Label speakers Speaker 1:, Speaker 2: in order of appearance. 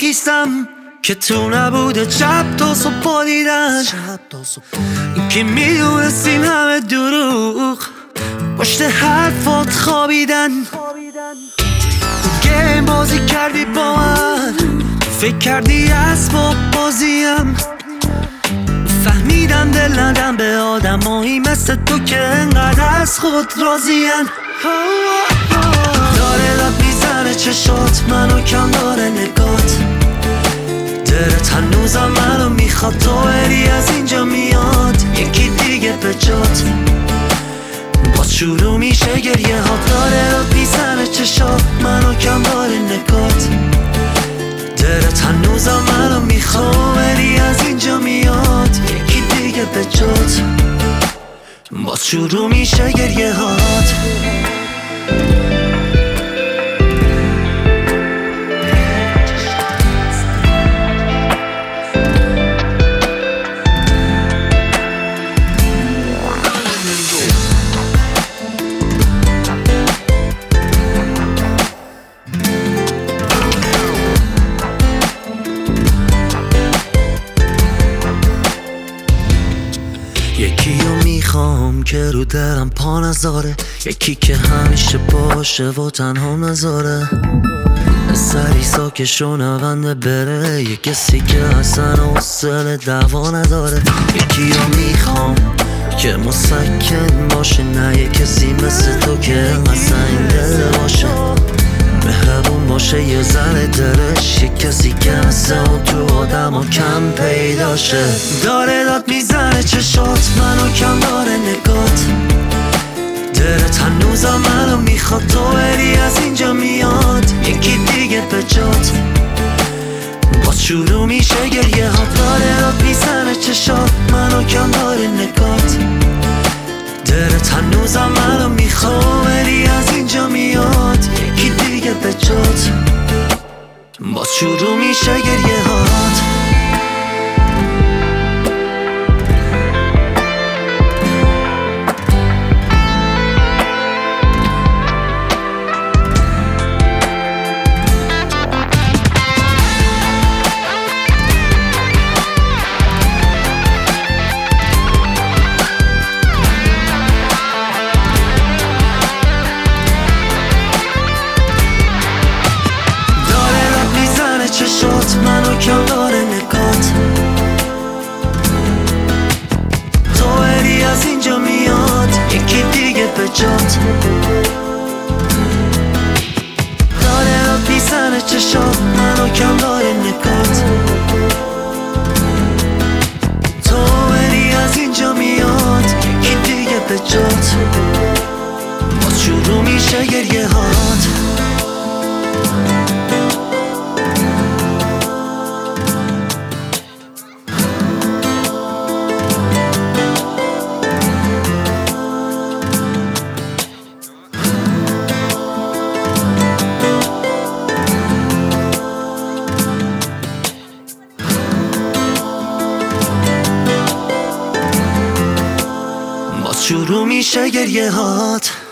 Speaker 1: خیستم که تو نبوده شب تا صبح دیدن. این که میدونستین همه دروغ پشت حرفات خوابیدن. گیم بازی کردی با من، فکر کردی اسباب بازیم. فهمیدم دل ندم به آدمایی مثل تو که انقدر از خود راضین. داره لب میزنه چشات، منو کم داره نگات. دلت هنوزم منو میخواد، تو بری از اینجا میاد یکی دیگه به جات. باز شروع میشه گریه ها. داره لب میزنه چشات، منو کم داره نگات. دلت هنوزم منو میخواد، بری از اینجا میاد یکی دیگه به جات. باز شروع میشه گریه هات. یکی رو میخوام که رو درم پا نذاره، یکی که همیشه باشه و تنها نذاره. سری ساکش و نونده بره، یه کسی که اصلا حوصله دعوا نداره. یکی رو میخوام که مسکن باشه، نه یه کسی مثل تو که اصلا این دل باشه. مهربون باشه یه ذره دلش، یه کسی که مثل اون تو آدم ها کم پیداشه. داره داد میزنه چشات، منو کم داره نگات. دلت هنوزم منو میخواد، تو بری از اینجا میاد یکی دیگه به جات. باز شروع میشه گریه ها. داره داد میزنه چشات، منو کم داره نگات. دلت هنوزم منو میخواد، بری از اینجا میاد یکی دیگه به جات. باز شروع میشه گریه هات. منو کم داره نگات. تو بری از اینجا میاد یکی دیگه به جات. داره راد میزنه چشات، منو کم داره نگات. تو بری از اینجا میاد یکی دیگه به جات. باز شروع میشه گریه هات. شروع میشه گریه هات.